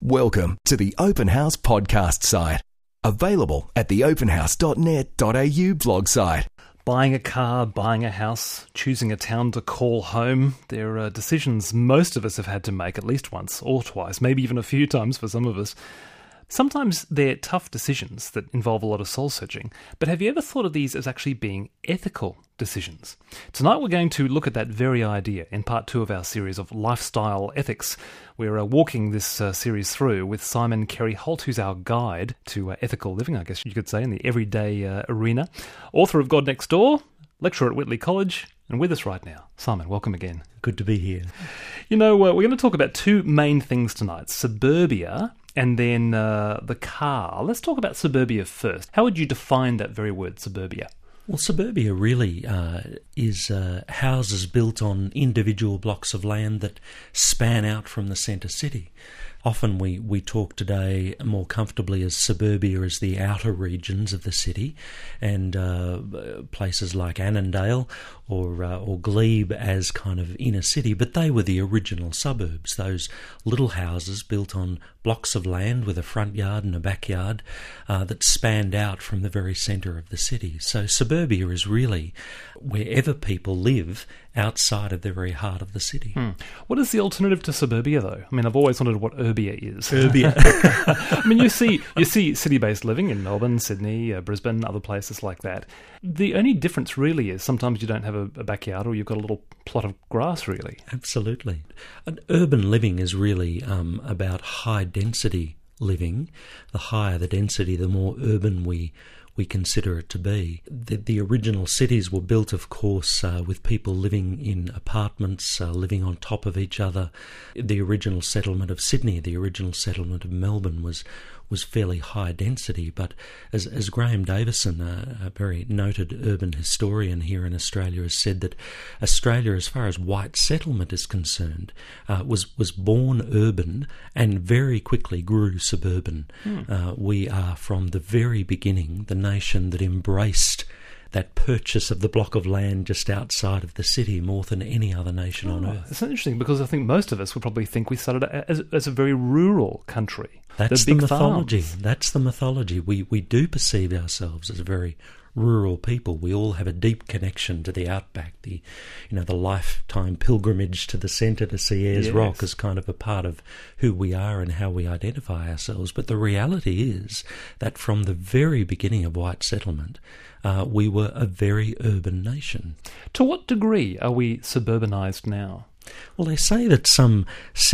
Welcome to the Open House podcast site. Available at theopenhouse.net.au blog site. Buying a car, buying a house, choosing a town to call home, there are decisions most of us have had to make at least once or twice, maybe even a few times for some of us. Sometimes they're tough decisions that involve a lot of soul-searching, but have you ever thought of these as actually being ethical decisions? Tonight we're going to look at that very idea in part 2 of our series of lifestyle ethics. We're walking this series through with Simon Carey-Holt, who's our guide to ethical living, I guess you could say, in the everyday arena. Author of God Next Door, lecturer at Whitley College, and with us right now. Simon, welcome again. Good to be here. You know, we're going to talk about two main things tonight, suburbia and then the car. Let's talk about suburbia first. How would you define that very word, suburbia? Well, suburbia really is houses built on individual blocks of land that span out from the centre city. Often we talk today more comfortably as suburbia as the outer regions of the city, and places like Annandale or Glebe as kind of inner city, but they were the original suburbs, those little houses built on blocks of land with a front yard and a backyard that spanned out from the very centre of the city. So suburbia is really wherever people live outside of the very heart of the city. What is the alternative to suburbia, though? I mean, I've always wondered what urbia is. Urbia. I mean, you see city-based living in Melbourne, Sydney, Brisbane, other places like that. The only difference really is sometimes you don't have a backyard or you've got a little plot of grass, really. Absolutely. And urban living is really about high-density living. The higher the density, the more urban we consider it to be. The original cities were built, of course, with people living in apartments, living on top of each other. The original settlement of Sydney, the original settlement of Melbourne was fairly high density, but as Graham Davison, a very noted urban historian here in Australia, has said, that Australia, as far as white settlement is concerned, was born urban and very quickly grew suburban. We are, from the very beginning, the nation that embraced that purchase of the block of land just outside of the city more than any other nation on earth. It's interesting because I think most of us would probably think we started as a very rural country. That's the mythology. Farms. That's the mythology. We do perceive ourselves as a very rural people. We all have a deep connection to the outback. The lifetime pilgrimage to the centre to see Ayers Rock is kind of a part of who we are and how we identify ourselves. But the reality is that from the very beginning of white settlement, we were a very urban nation. To what degree are we suburbanised now? Well, they say that some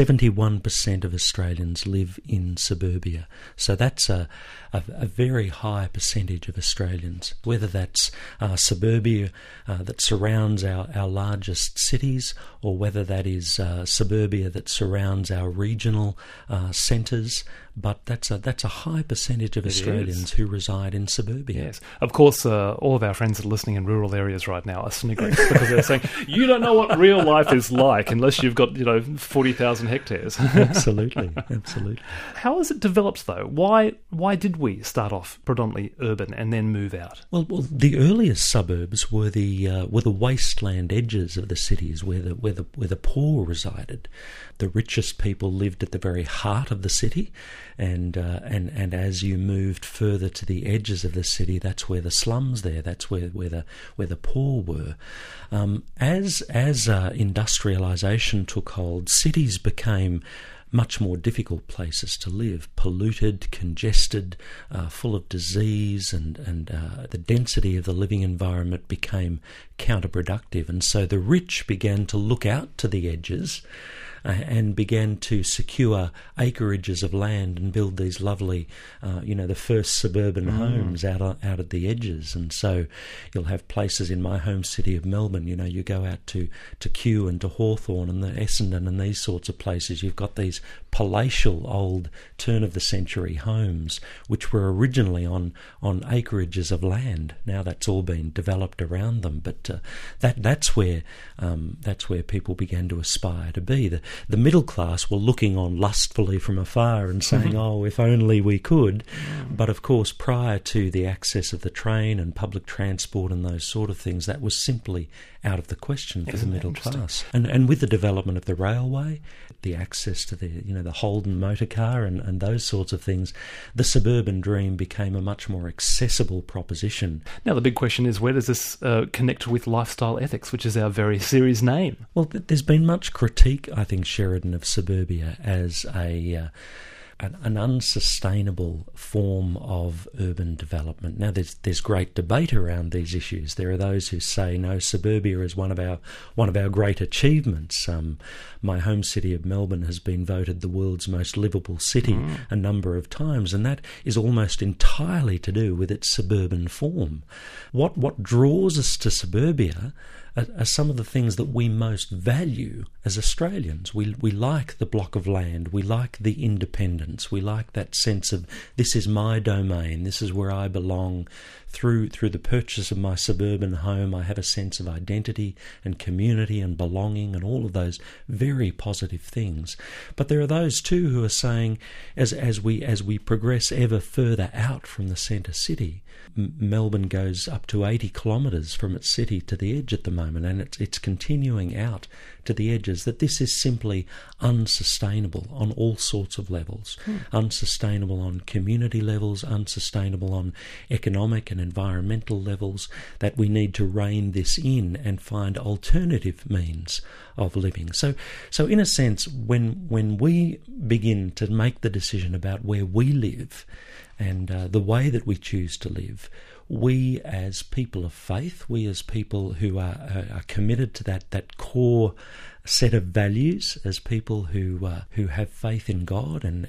71% of Australians live in suburbia. So that's a very high percentage of Australians, whether that's suburbia that surrounds our largest cities, or whether that is suburbia that surrounds our regional centres. But that's a high percentage of Australians who reside in suburbia. Yes. Of course, all of our friends that are listening in rural areas right now are sniggering because they're saying, you don't know what real life is like unless you've got, 40,000 hectares. Absolutely. How has it developed, though? Why did we start off predominantly urban and then move out? Well, the earliest suburbs were the wasteland edges of the cities where the poor resided. The richest people lived at the very heart of the city, and as you moved further to the edges of the city, that's where the slums there. That's where the poor were. As industrialisation took hold, cities became much more difficult places to live, polluted, congested, full of disease, and the density of the living environment became counterproductive. And so the rich began to look out to the edges and began to secure acreages of land and build these lovely, the first suburban homes out at the edges. And so you'll have places in my home city of Melbourne, you go out to Kew and to Hawthorn and the Essendon and these sorts of places. You've got these palatial old turn-of-the-century homes which were originally on acreages of land. Now that's all been developed around them, but that's where people began to aspire to be. the middle class were looking on lustfully from afar and saying, oh, if only we could. But of course, prior to the access of the train and public transport and those sort of things, that was simply out of the question for the middle class. And with the development of the railway, the access to the Holden motor car and those sorts of things, the suburban dream became a much more accessible proposition. Now the big question is, where does this connect with lifestyle ethics, which is our very series name? Well, there's been much critique, I think, Sheridan, of suburbia as an unsustainable form of urban development. Now, there's great debate around these issues. There are those who say, no, suburbia is one of our great achievements. My home city of Melbourne has been voted the world's most livable city a number of times, and that is almost entirely to do with its suburban form. What draws us to suburbia are some of the things that we most value as Australians. We like the block of land, we like the independence, we like that sense of this is my domain, this is where I belong. Through the purchase of my suburban home, I have a sense of identity and community and belonging and all of those very positive things. But there are those too who are saying, as we progress ever further out from the centre city, Melbourne goes up to 80 kilometres from its city to the edge at the moment, and it's continuing out to the edges, that this is simply unsustainable on all sorts of levels. Unsustainable on community levels, unsustainable on economic and environmental levels, that we need to rein this in and find alternative means of living. So in a sense, when we begin to make the decision about where we live and the way that we choose to live, we as people of faith, we as people who are committed to that core set of values, as people who have faith in God and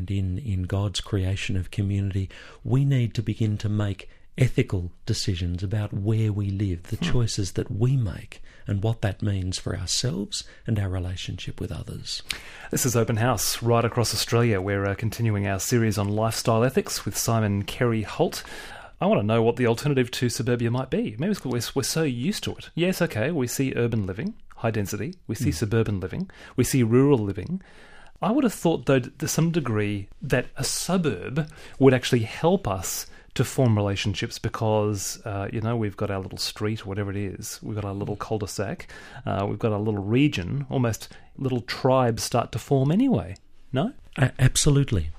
in God's creation of community, we need to begin to make ethical decisions about where we live, the choices that we make, and what that means for ourselves and our relationship with others. This is Open House right across Australia. We're continuing our series on lifestyle ethics with Simon Carey-Holt. I want to know what the alternative to suburbia might be. Maybe it's because we're so used to it. Yes, okay, we see urban living, high density. We see suburban living. We see rural living. I would have thought, though, to some degree, that a suburb would actually help us to form relationships because, we've got our little street, or whatever it is. We've got our little cul-de-sac. We've got our little region. Almost little tribes start to form anyway. No? Absolutely.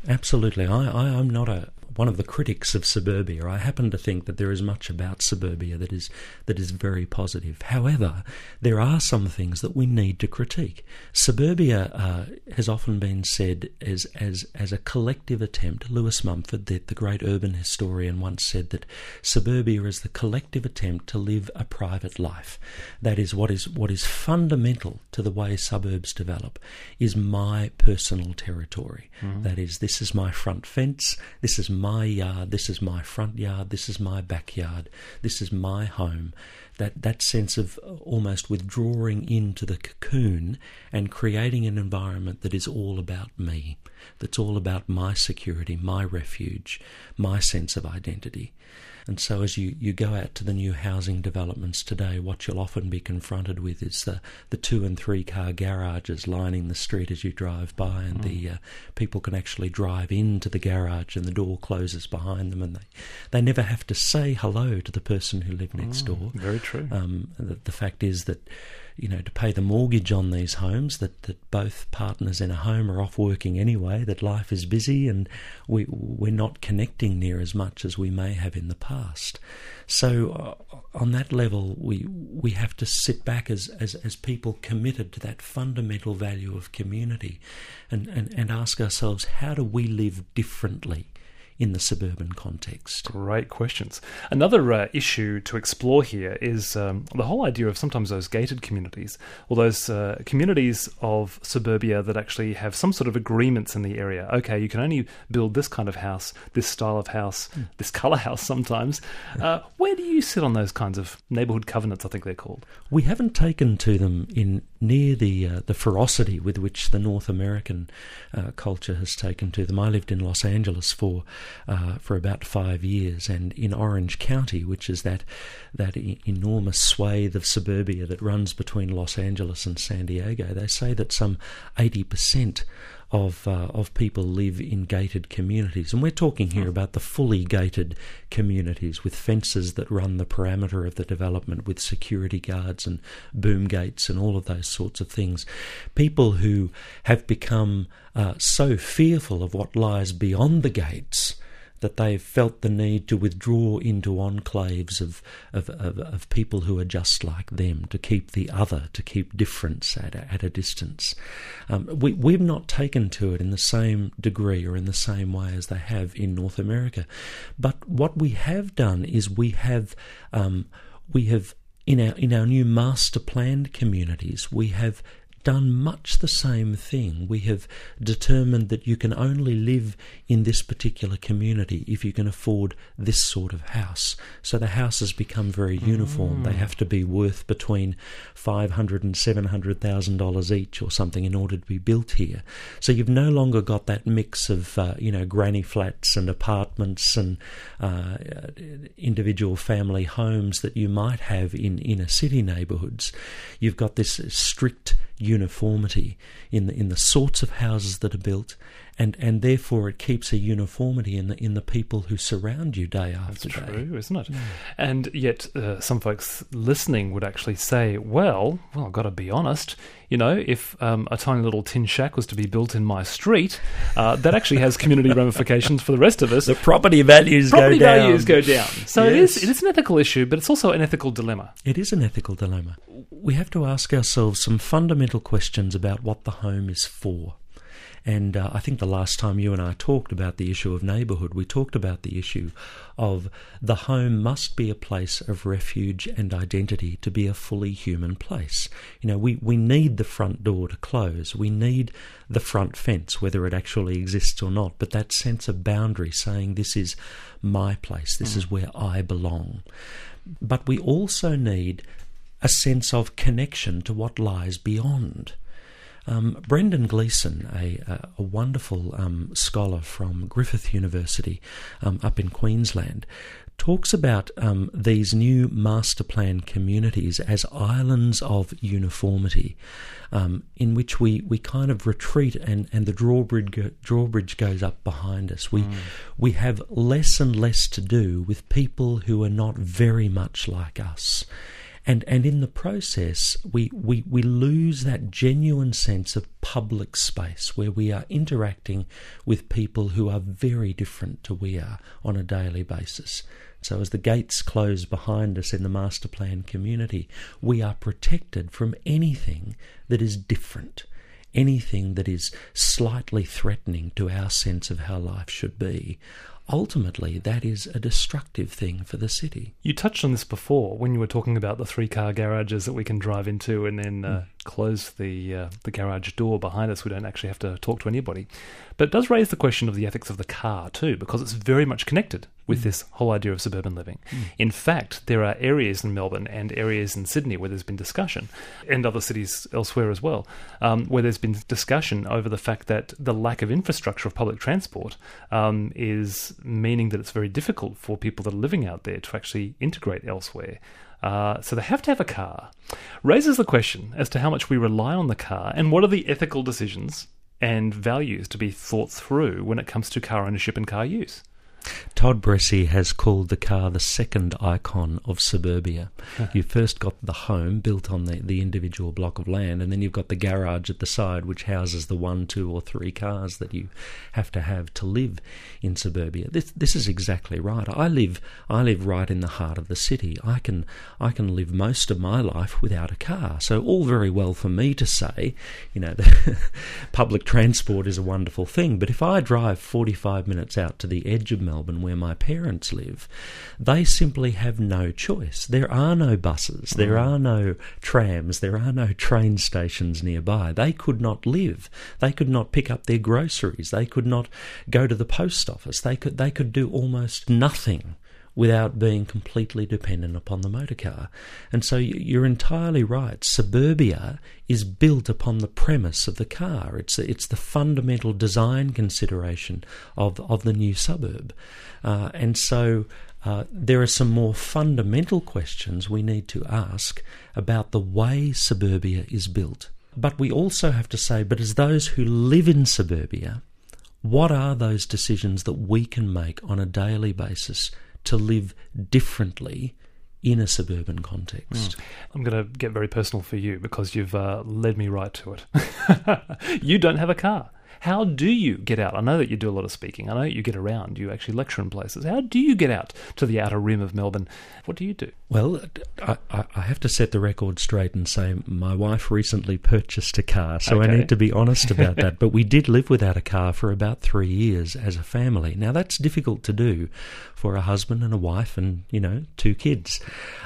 I'm not one of the critics of suburbia. I happen to think that there is much about suburbia that is very positive. However, there are some things that we need to critique. Suburbia has often been said as a collective attempt. Lewis Mumford, the great urban historian, once said that suburbia is the collective attempt to live a private life. That is what is fundamental to the way suburbs develop, is my personal territory. That is, this is my front fence, this is my yard, this is my front yard, this is my backyard, this is my home. That sense of almost withdrawing into the cocoon and creating an environment that is all about me, that's all about my security, my refuge, my sense of identity. And so as you go out to the new housing developments today, what you'll often be confronted with is the 2 and 3 car garages lining the street as you drive by, and the people can actually drive into the garage and the door closes behind them, and they never have to say hello to the person who lived next door. Very true. The fact is that, to pay the mortgage on these homes, that both partners in a home are off working anyway, that life is busy, and we're not connecting near as much as we may have in the past. So on that level, we have to sit back as people committed to that fundamental value of community and ask ourselves, how do we live differently in the suburban context? Great questions. Another issue to explore here is the whole idea of sometimes those gated communities, or those communities of suburbia that actually have some sort of agreements in the area. Okay, you can only build this kind of house, this style of house, this colour house sometimes. Where do you sit on those kinds of neighbourhood covenants, I think they're called? We haven't taken to them near the ferocity with which the North American culture has taken to them. I lived in Los Angeles for about 5 years, and in Orange County, which is that enormous swathe of suburbia that runs between Los Angeles and San Diego, they say that some 80% of people live in gated communities, and we're talking here about the fully gated communities with fences that run the parameter of the development, with security guards and boom gates and all of those sorts of things. People who have become so fearful of what lies beyond the gates that they've felt the need to withdraw into enclaves of people who are just like them, to keep the other, to keep difference at a distance. We've not taken to it in the same degree or in the same way as they have in North America. But what we have done is we have in our new master planned communities, we have done much the same thing. We have determined that you can only live in this particular community if you can afford this sort of house. So the houses become very uniform. They have to be worth between $500,000 and $700,000 each or something in order to be built here. So you've no longer got that mix of granny flats and apartments and individual family homes that you might have in inner city neighbourhoods. You've got this strict uniformity in the sorts of houses that are built, and therefore it keeps a uniformity in the people who surround you day after day. That's true, isn't it? And yet some folks listening would actually say, well, I've got to be honest, if a tiny little tin shack was to be built in my street, that actually has community ramifications for the rest of us. The property values go down. So yes. It is an ethical issue, but it's also an ethical dilemma. It is an ethical dilemma. We have to ask ourselves some fundamental questions about what the home is for. And I think the last time you and I talked about the issue of neighbourhood, we talked about the issue of the home must be a place of refuge and identity to be a fully human place. We need the front door to close. We need the front fence, whether it actually exists or not, but that sense of boundary saying this is my place, this is where I belong. But we also need a sense of connection to what lies beyond. Brendan Gleeson, a wonderful scholar from Griffith University up in Queensland, talks about these new master plan communities as islands of uniformity, in which we kind of retreat and the drawbridge goes up behind us. We have less and less to do with people who are not very much like us. And in the process, we lose that genuine sense of public space where we are interacting with people who are very different to we are on a daily basis. So as the gates close behind us in the master plan community, we are protected from anything that is different, anything that is slightly threatening to our sense of how life should be. Ultimately, that is a destructive thing for the city. You touched on this before when you were talking about the 3-car garages that we can drive into and then close the garage door behind us. We don't actually have to talk to anybody. But it does raise the question of the ethics of the car too, because it's very much connected with this whole idea of suburban living. In fact, there are areas in Melbourne and areas in Sydney where there's been discussion, and other cities elsewhere as well, where there's been discussion over the fact that the lack of infrastructure of public transport is meaning that it's very difficult for people that are living out there to actually integrate elsewhere. So they have to have a car. Raises the question as to how much we rely on the car and what are the ethical decisions and values to be thought through when it comes to car ownership and car use. Todd Bressie has called the car the second icon of suburbia. You've first got the home built on the individual block of land, and then you've got the garage at the side which houses the 1, 2 or 3 cars that you have to live in suburbia. This is exactly right. I live right in the heart of the city. I can live most of my life without a car. So all very well for me to say, that public transport is a wonderful thing, but if I drive 45 minutes out to the edge of Melbourne where my parents live, they simply have no choice. There are no buses, there are no trams, there are no train stations nearby. They could not live. They could not pick up their groceries. They could not go to the post office. They could do almost nothing without being completely dependent upon the motor car. And so you're entirely right. Suburbia is built upon the premise of the car. It's the fundamental design consideration of the new suburb. And so there are some more fundamental questions we need to ask about the way suburbia is built. But we also have to say, but as those who live in suburbia, what are those decisions that we can make on a daily basis to live differently in a suburban context? I'm going to get very personal for you because you've led me right to it. You don't have a car. How do you get out? I know that you do a lot of speaking. I know you get around. You actually lecture in places. How do you get out to the outer rim of Melbourne? What do you do? Well, I have to set the record straight and say my wife recently purchased a car, so Okay. I need to be honest about that. But we did live without a car for about 3 years as a family. Now, that's difficult to do for a husband and a wife and, 2 kids.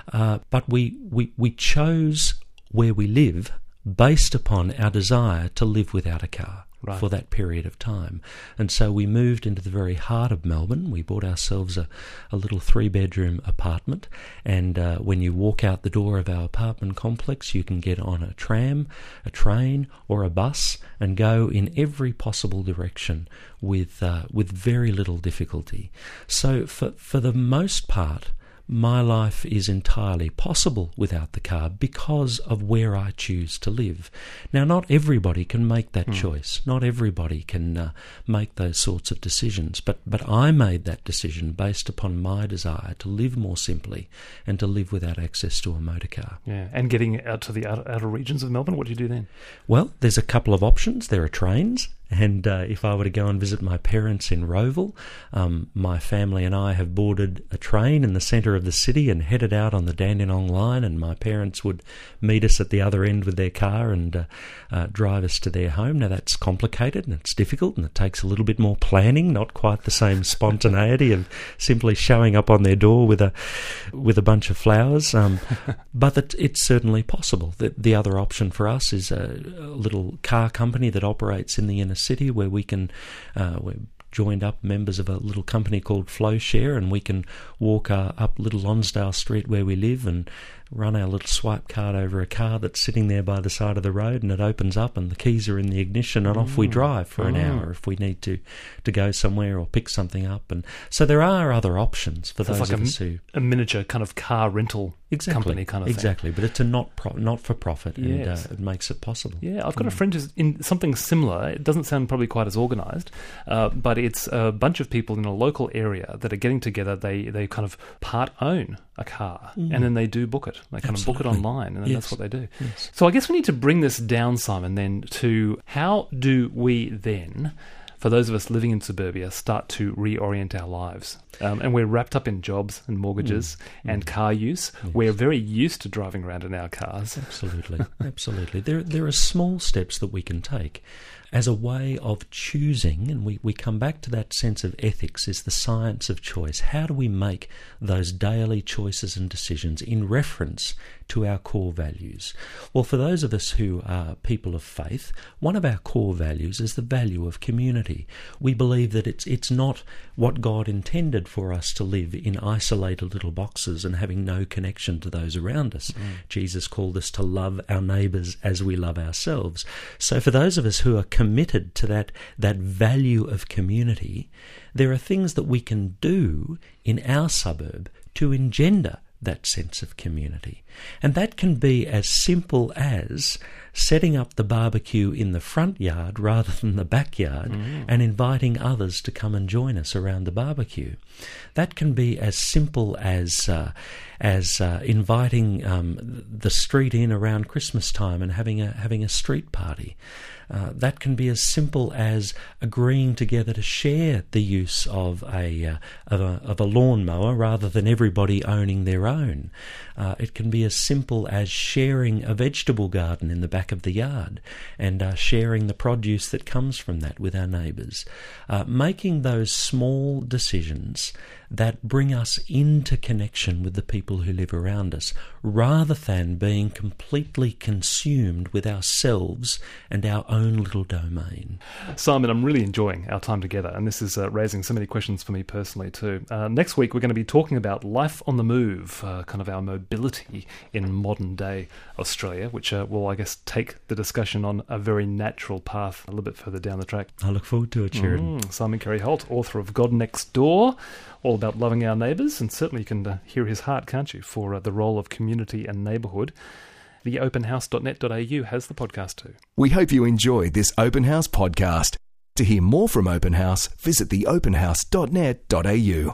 But we chose where we live based upon our desire to live without a car. Right. For that period of time. And so we moved into the very heart of Melbourne. We bought ourselves a little 3-bedroom apartment, and when you walk out the door of our apartment complex, you can get on a tram, a train or a bus and go in every possible direction with very little difficulty. So for the most part, my life is entirely possible without the car because of where I choose to live. Now, not everybody can make that choice. Not everybody can make those sorts of decisions. But I made that decision based upon my desire to live more simply and to live without access to a motor car. Yeah, and getting out to the outer regions of Melbourne, what do you do then? Well, there's a couple of options. There are trains. And if I were to go and visit my parents in Rowville, my family and I have boarded a train in the centre of the city and headed out on the Dandenong line, and my parents would meet us at the other end with their car and drive us to their home. Now, that's complicated and it's difficult and it takes a little bit more planning, not quite the same spontaneity of simply showing up on their door with a bunch of flowers. But it's certainly possible. The other option for us is a little car company that operates in the inner city where we can we're joined up members of a little company called FlowShare, and we can walk up Little Lonsdale Street where we live and run our little swipe card over a car that's sitting there by the side of the road, and it opens up and the keys are in the ignition and off we drive for an hour if we need to go somewhere or pick something up. And so there are other options for those of us who... a miniature kind of car rental company kind of thing. Exactly, but it's a not-for-profit, Yes. and it makes it possible. Yeah, I've got a friend who's in something similar. It doesn't sound probably quite as organised, but it's a bunch of people in a local area that are getting together. They kind of part-own a car, and then they do book it. They kind of book it online, and then that's what they do. Yes. So I guess we need to bring this down, Simon, then to how do we then, for those of us living in suburbia, start to reorient our lives? And we're wrapped up in jobs and mortgages and car use. Yes. We're very used to driving around in our cars. Absolutely, absolutely. There are small steps that we can take as a way of choosing, and we come back to that sense of ethics, is the science of choice. How do we make those daily choices and decisions in reference to our core values? Well, for those of us who are people of faith, one of our core values is the value of community. We believe that it's not what God intended for us to live in isolated little boxes and having no connection to those around us. Jesus called us to love our neighbours as we love ourselves. So for those of us who are committed to that value of community, there are things that we can do in our suburb to engender that sense of community. And that can be as simple as setting up the barbecue in the front yard rather than the backyard and inviting others to come and join us around the barbecue. That can be as simple as inviting the street in around Christmas time and having a street party. That can be as simple as agreeing together to share the use of a lawnmower rather than everybody owning their own. It can be as simple as sharing a vegetable garden in the back of the yard and sharing the produce that comes from that with our neighbours. Making those small decisions that bring us into connection with the people who live around us, rather than being completely consumed with ourselves and our own little domain. Simon, I'm really enjoying our time together, and this is raising so many questions for me personally too. Next week we're going to be talking about life on the move, kind of our mobility in modern day Australia, which will, I guess, take the discussion on a very natural path a little bit further down the track. I look forward to it, Sheridan. Simon Carey-Holt, author of God Next Door, all about loving our neighbours, and certainly you can hear his heart, can't you, for the role of community and neighbourhood. TheOpenHouse.net.au has the podcast too. We hope you enjoyed this Open House podcast. To hear more from Open House, visit theopenhouse.net.au.